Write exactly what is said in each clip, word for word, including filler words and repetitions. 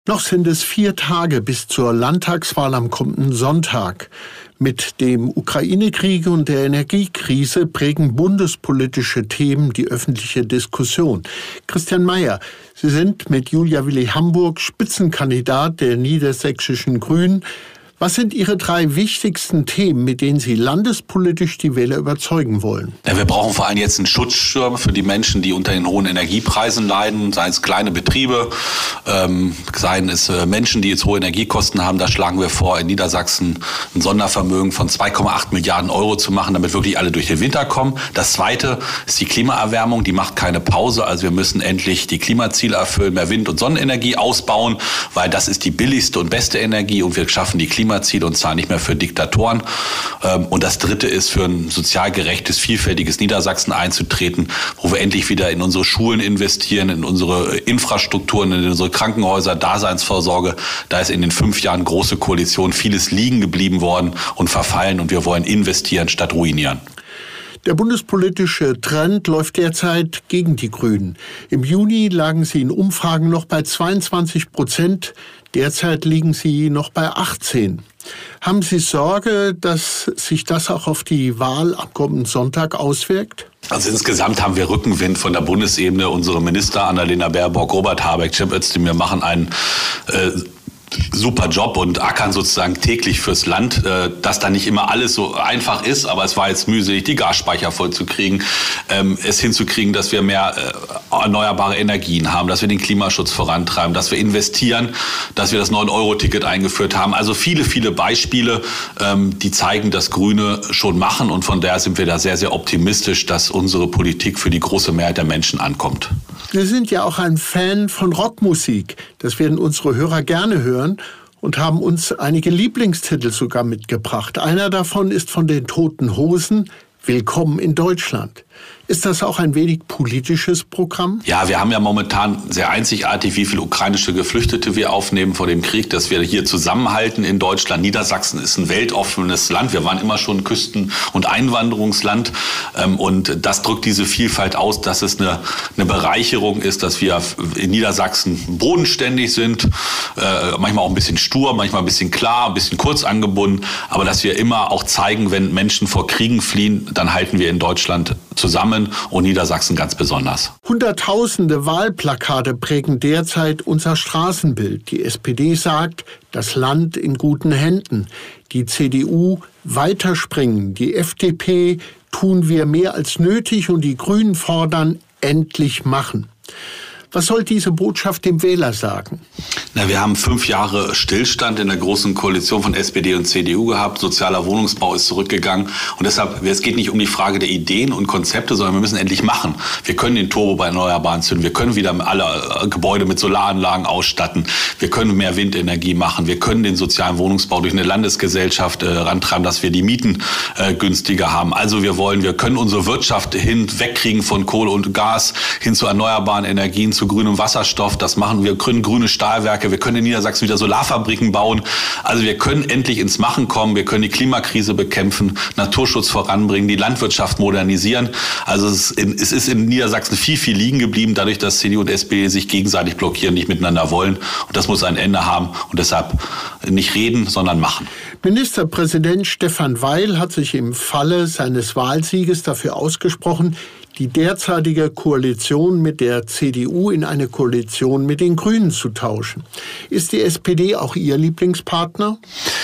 Noch sind es vier Tage bis zur Landtagswahl am kommenden Sonntag. Mit dem Ukraine-Krieg und der Energiekrise prägen bundespolitische Themen die öffentliche Diskussion. Christian Mayer, Sie sind mit Julia Willi-Hamburg Spitzenkandidat der niedersächsischen Grünen. Was sind Ihre drei wichtigsten Themen, mit denen Sie landespolitisch die Wähler überzeugen wollen? Ja, wir brauchen vor allem jetzt einen Schutzschirm für die Menschen, die unter den hohen Energiepreisen leiden, seien es kleine Betriebe, ähm, seien es äh, Menschen, die jetzt hohe Energiekosten haben. Da schlagen wir vor, in Niedersachsen ein Sondervermögen von zwei Komma acht Milliarden Euro zu machen, damit wirklich alle durch den Winter kommen. Das Zweite ist die Klimaerwärmung, die macht keine Pause. Also wir müssen endlich die Klimaziele erfüllen, mehr Wind- und Sonnenenergie ausbauen, weil das ist die billigste und beste Energie und wir schaffen die Klimaziele und zwar nicht mehr für Diktatoren. Und das Dritte ist, für ein sozial gerechtes, vielfältiges Niedersachsen einzutreten, wo wir endlich wieder in unsere Schulen investieren, in unsere Infrastrukturen, in unsere Krankenhäuser, Daseinsvorsorge. Da ist in den fünf Jahren große Koalition vieles liegen geblieben worden und verfallen und wir wollen investieren statt ruinieren. Der bundespolitische Trend läuft derzeit gegen die Grünen. Im Juni lagen sie in Umfragen noch bei zweiundzwanzig Prozent. Derzeit liegen sie noch bei achtzehn. Haben Sie Sorge, dass sich das auch auf die Wahl am kommenden Sonntag auswirkt? Also insgesamt haben wir Rückenwind von der Bundesebene. Unsere Minister Annalena Baerbock, Robert Habeck, Cem Özdemir machen einen äh, super Job und ackern sozusagen täglich fürs Land, dass da nicht immer alles so einfach ist, aber es war jetzt mühselig, die Gasspeicher vollzukriegen, es hinzukriegen, dass wir mehr erneuerbare Energien haben, dass wir den Klimaschutz vorantreiben, dass wir investieren, dass wir das neun Euro Ticket eingeführt haben. Also viele, viele Beispiele, die zeigen, dass Grüne schon machen und von daher sind wir da sehr, sehr optimistisch, dass unsere Politik für die große Mehrheit der Menschen ankommt. Wir sind ja auch ein Fan von Rockmusik. Das werden unsere Hörer gerne hören und haben uns einige Lieblingstitel sogar mitgebracht. Einer davon ist von den Toten Hosen, Willkommen in Deutschland. Ist das auch ein wenig politisches Programm? Ja, wir haben ja momentan sehr einzigartig, wie viele ukrainische Geflüchtete wir aufnehmen vor dem Krieg, dass wir hier zusammenhalten in Deutschland. Niedersachsen ist ein weltoffenes Land. Wir waren immer schon ein Küsten- und Einwanderungsland. Und das drückt diese Vielfalt aus, dass es eine, eine Bereicherung ist, dass wir in Niedersachsen bodenständig sind, manchmal auch ein bisschen stur, manchmal ein bisschen klar, ein bisschen kurz angebunden, aber dass wir immer auch zeigen, wenn Menschen vor Kriegen fliehen, dann halten wir in Deutschland zusammen und Niedersachsen ganz besonders. Hunderttausende Wahlplakate prägen derzeit unser Straßenbild. Die S P D sagt, das Land in guten Händen. Die C D U weiterspringen. Die F D P tun wir mehr als nötig und die Grünen fordern endlich machen. Was soll diese Botschaft dem Wähler sagen? Na, wir haben fünf Jahre Stillstand in der großen Koalition von S P D und C D U gehabt. Sozialer Wohnungsbau ist zurückgegangen. Und deshalb, es geht nicht um die Frage der Ideen und Konzepte, sondern wir müssen endlich machen. Wir können den Turbo bei Erneuerbaren zünden. Wir können wieder alle Gebäude mit Solaranlagen ausstatten. Wir können mehr Windenergie machen. Wir können den sozialen Wohnungsbau durch eine Landesgesellschaft äh, rantreiben, dass wir die Mieten äh, günstiger haben. Also wir wollen, wir können unsere Wirtschaft hinwegkriegen von Kohle und Gas hin zu erneuerbaren Energien, zu grünem Wasserstoff. Das machen wir. Wir können grüne Stahlwerke. Wir können in Niedersachsen wieder Solarfabriken bauen. Also wir können endlich ins Machen kommen. Wir können die Klimakrise bekämpfen, Naturschutz voranbringen, die Landwirtschaft modernisieren. Also es ist in, es ist in Niedersachsen viel, viel liegen geblieben, dadurch, dass C D U und S P D sich gegenseitig blockieren, nicht miteinander wollen. Und das muss ein Ende haben. Und deshalb nicht reden, sondern machen. Ministerpräsident Stefan Weil hat sich im Falle seines Wahlsieges dafür ausgesprochen, die derzeitige Koalition mit der C D U in eine Koalition mit den Grünen zu tauschen. Ist die S P D auch Ihr Lieblingspartner?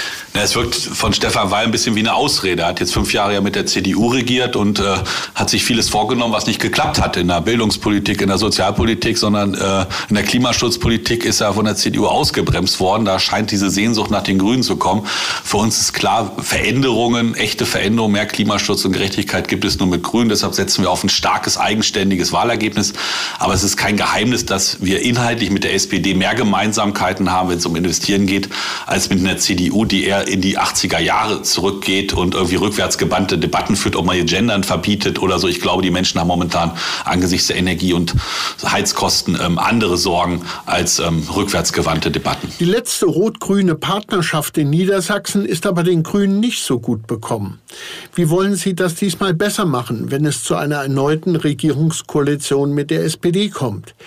Es wirkt von Stefan Weil ein bisschen wie eine Ausrede. Er hat jetzt fünf Jahre ja mit der C D U regiert und äh, hat sich vieles vorgenommen, was nicht geklappt hat in der Bildungspolitik, in der Sozialpolitik, sondern äh, in der Klimaschutzpolitik ist er von der C D U ausgebremst worden. Da scheint diese Sehnsucht nach den Grünen zu kommen. Für uns ist klar, Veränderungen, echte Veränderungen, mehr Klimaschutz und Gerechtigkeit gibt es nur mit Grünen. Deshalb setzen wir auf ein starkes, eigenständiges Wahlergebnis. Aber es ist kein Geheimnis, dass wir inhaltlich mit der S P D mehr Gemeinsamkeiten haben, wenn es um Investieren geht, als mit einer C D U, die eher in die achtziger Jahre zurückgeht und irgendwie rückwärtsgewandte Debatten führt, ob man hier Gendern verbietet oder so. Ich glaube, die Menschen haben momentan angesichts der Energie- und Heizkosten ähm, andere Sorgen als ähm, rückwärtsgewandte Debatten. Die letzte rot-grüne Partnerschaft in Niedersachsen ist aber den Grünen nicht so gut bekommen. Wie wollen Sie das diesmal besser machen, wenn es zu einer erneuten Regierungskoalition mit der S P D kommt?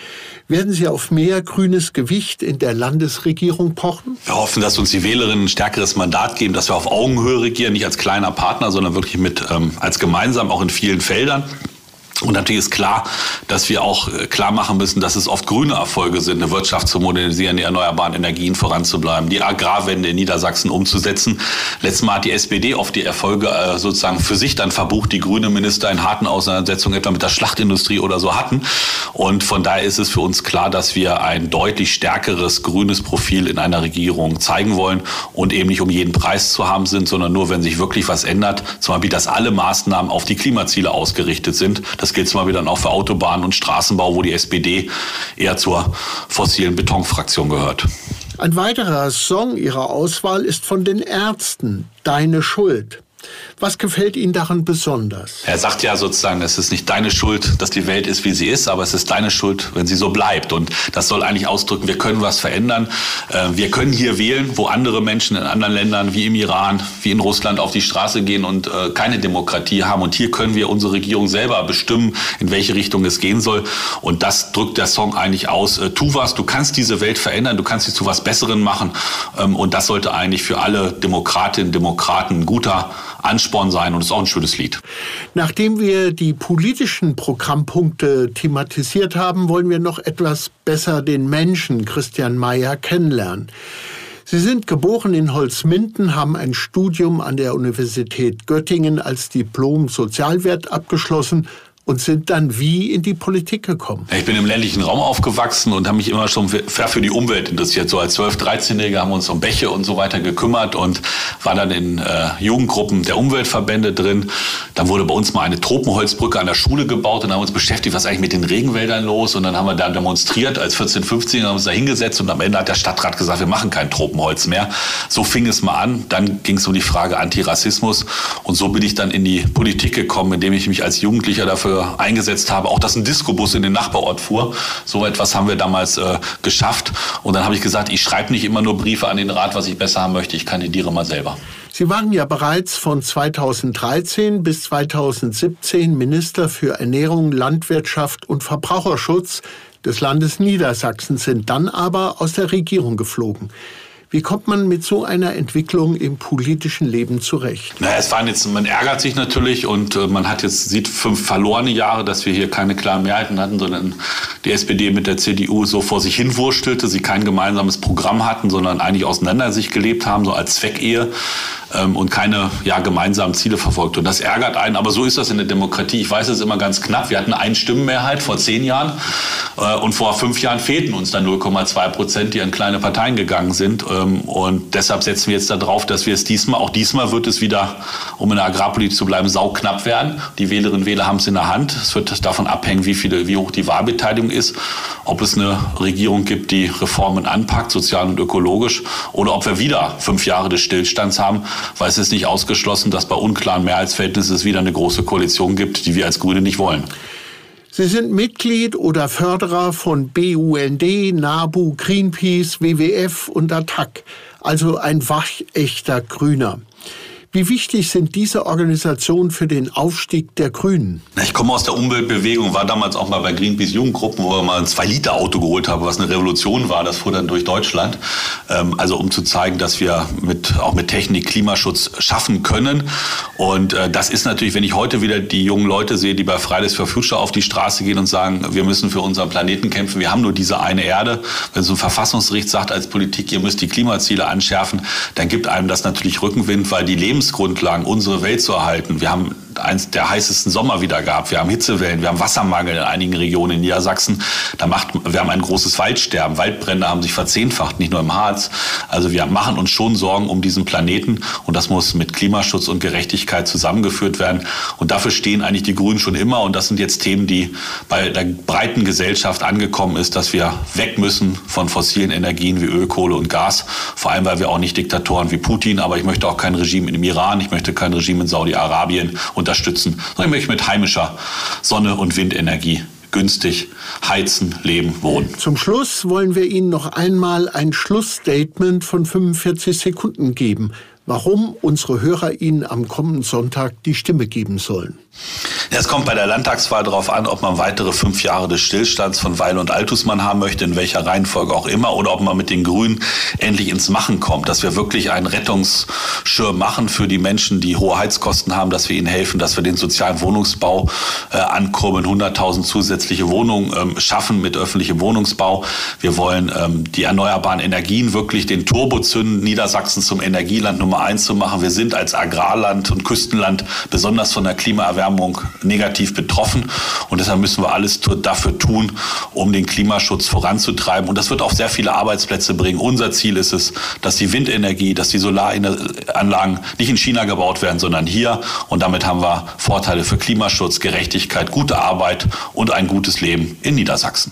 Werden Sie auf mehr grünes Gewicht in der Landesregierung pochen? Wir hoffen, dass uns die Wählerinnen ein stärkeres Mandat geben, dass wir auf Augenhöhe regieren, nicht als kleiner Partner, sondern wirklich mit ähm, als gemeinsam auch in vielen Feldern. Und natürlich ist klar, dass wir auch klar machen müssen, dass es oft grüne Erfolge sind, eine Wirtschaft zu modernisieren, die erneuerbaren Energien voranzubleiben, die Agrarwende in Niedersachsen umzusetzen. Letztes Mal hat die S P D oft die Erfolge sozusagen für sich dann verbucht, die grüne Minister in harten Auseinandersetzungen etwa mit der Schlachtindustrie oder so hatten. Und von daher ist es für uns klar, dass wir ein deutlich stärkeres grünes Profil in einer Regierung zeigen wollen und eben nicht um jeden Preis zu haben sind, sondern nur, wenn sich wirklich was ändert. Zum Beispiel, dass alle Maßnahmen auf die Klimaziele ausgerichtet sind. Das gilt zum Beispiel dann auch für Autobahnen und Straßenbau, wo die S P D eher zur fossilen Betonfraktion gehört. Ein weiterer Song Ihrer Auswahl ist von den Ärzten, Deine Schuld. Was gefällt Ihnen daran besonders? Er sagt ja sozusagen, es ist nicht deine Schuld, dass die Welt ist, wie sie ist, aber es ist deine Schuld, wenn sie so bleibt. Und das soll eigentlich ausdrücken, wir können was verändern. Wir können hier wählen, wo andere Menschen in anderen Ländern, wie im Iran, wie in Russland, auf die Straße gehen und keine Demokratie haben. Und hier können wir unsere Regierung selber bestimmen, in welche Richtung es gehen soll. Und das drückt der Song eigentlich aus. Tu was, du kannst diese Welt verändern, du kannst sie zu was Besserem machen. Und das sollte eigentlich für alle Demokratinnen und Demokraten ein guter Ansporn sein und ist auch ein schönes Lied. Nachdem wir die politischen Programmpunkte thematisiert haben, wollen wir noch etwas besser den Menschen Christian Mayer kennenlernen. Sie sind geboren in Holzminden, haben ein Studium an der Universität Göttingen als Diplom-Sozialwirt abgeschlossen und sind dann wie in die Politik gekommen? Ich bin im ländlichen Raum aufgewachsen und habe mich immer schon für die Umwelt interessiert. So als zwölf-, dreizehnjähriger haben wir uns um Bäche und so weiter gekümmert und war dann in äh, Jugendgruppen der Umweltverbände drin. Dann wurde bei uns mal eine Tropenholzbrücke an der Schule gebaut und haben uns beschäftigt, was eigentlich mit den Regenwäldern los. Und dann haben wir da demonstriert als vierzehn-, fünfzehnjähriger, haben uns da hingesetzt und am Ende hat der Stadtrat gesagt, wir machen kein Tropenholz mehr. So fing es mal an. Dann ging es um die Frage Antirassismus und so bin ich dann in die Politik gekommen, indem ich mich als Jugendlicher dafür eingesetzt habe, auch dass ein Discobus in den Nachbarort fuhr. So etwas haben wir damals äh, geschafft. Und dann habe ich gesagt, ich schreibe nicht immer nur Briefe an den Rat, was ich besser haben möchte, ich kandidiere mal selber. Sie waren ja bereits von zweitausenddreizehn bis zweitausendsiebzehn Minister für Ernährung, Landwirtschaft und Verbraucherschutz des Landes Niedersachsen, sind dann aber aus der Regierung geflogen. Wie kommt man mit so einer Entwicklung im politischen Leben zurecht? Naja, es waren jetzt, man ärgert sich natürlich und äh, man hat jetzt, sieht fünf verlorene Jahre, dass wir hier keine klaren Mehrheiten hatten, sondern die S P D mit der C D U so vor sich hin wurstelte, sie kein gemeinsames Programm hatten, sondern eigentlich auseinander sich gelebt haben, so als Zweckehe ähm, und keine ja, gemeinsamen Ziele verfolgt. Und das ärgert einen, aber so ist das in der Demokratie. Ich weiß, es ist immer ganz knapp. Wir hatten eine Stimmenmehrheit vor zehn Jahren äh, und vor fünf Jahren fehlten uns dann null Komma zwei Prozent, die an kleine Parteien gegangen sind. Äh, Und deshalb setzen wir jetzt darauf, dass wir es diesmal, auch diesmal wird es wieder, um in der Agrarpolitik zu bleiben, sauknapp werden. Die Wählerinnen und Wähler haben es in der Hand. Es wird davon abhängen, wie viele, wie hoch die Wahlbeteiligung ist, ob es eine Regierung gibt, die Reformen anpackt, sozial und ökologisch, oder ob wir wieder fünf Jahre des Stillstands haben, weil es ist nicht ausgeschlossen, dass bei unklaren Mehrheitsverhältnissen es wieder eine große Koalition gibt, die wir als Grüne nicht wollen. Sie sind Mitglied oder Förderer von B U N D, NABU, Greenpeace, W W F und A T T A C, also ein waschechter Grüner. Wie wichtig sind diese Organisationen für den Aufstieg der Grünen? Ich komme aus der Umweltbewegung, war damals auch mal bei Greenpeace Jugendgruppen, wo wir mal ein zwei Liter Auto geholt haben, was eine Revolution war. Das fuhr dann durch Deutschland. Also um zu zeigen, dass wir mit, auch mit Technik Klimaschutz schaffen können. Und das ist natürlich, wenn ich heute wieder die jungen Leute sehe, die bei Fridays for Future auf die Straße gehen und sagen, wir müssen für unseren Planeten kämpfen, wir haben nur diese eine Erde. Wenn so ein Verfassungsgericht sagt als Politik, ihr müsst die Klimaziele anschärfen, dann gibt einem das natürlich Rückenwind, weil die Lebensgrundlagen, unsere Welt zu erhalten. Wir haben eins der heißesten Sommer wieder gehabt. Wir haben Hitzewellen, wir haben Wassermangel in einigen Regionen in Niedersachsen. Da macht, wir haben ein großes Waldsterben. Waldbrände haben sich verzehnfacht, nicht nur im Harz. Also wir machen uns schon Sorgen um diesen Planeten und das muss mit Klimaschutz und Gerechtigkeit zusammengeführt werden. Und dafür stehen eigentlich die Grünen schon immer. Und das sind jetzt Themen, die bei der breiten Gesellschaft angekommen ist, dass wir weg müssen von fossilen Energien wie Öl, Kohle und Gas. Vor allem, weil wir auch nicht Diktatoren wie Putin, aber ich möchte auch kein Regime im Iran, ich möchte kein Regime in Saudi-Arabien unterstützen, sondern ich möchte mit heimischer Sonne- und Windenergie günstig heizen, leben, wohnen. Zum Schluss wollen wir Ihnen noch einmal ein Schlussstatement von fünfundvierzig Sekunden geben. warum unsere Hörer Ihnen am kommenden Sonntag die Stimme geben sollen. Es kommt bei der Landtagswahl darauf an, ob man weitere fünf Jahre des Stillstands von Weil und Althusmann haben möchte, in welcher Reihenfolge auch immer, oder ob man mit den Grünen endlich ins Machen kommt, dass wir wirklich einen Rettungsschirm machen für die Menschen, die hohe Heizkosten haben, dass wir ihnen helfen, dass wir den sozialen Wohnungsbau äh, ankurbeln, hunderttausend zusätzliche Wohnungen ähm, schaffen mit öffentlichem Wohnungsbau. Wir wollen ähm, die erneuerbaren Energien wirklich den Turbo zünden, Niedersachsen zum Energieland Nummer eins zu machen. Wir sind als Agrarland und Küstenland besonders von der Klimaerwärmung negativ betroffen und deshalb müssen wir alles dafür tun, um den Klimaschutz voranzutreiben, und das wird auch sehr viele Arbeitsplätze bringen. Unser Ziel ist es, dass die Windenergie, dass die Solaranlagen nicht in China gebaut werden, sondern hier, und damit haben wir Vorteile für Klimaschutz, Gerechtigkeit, gute Arbeit und ein gutes Leben in Niedersachsen.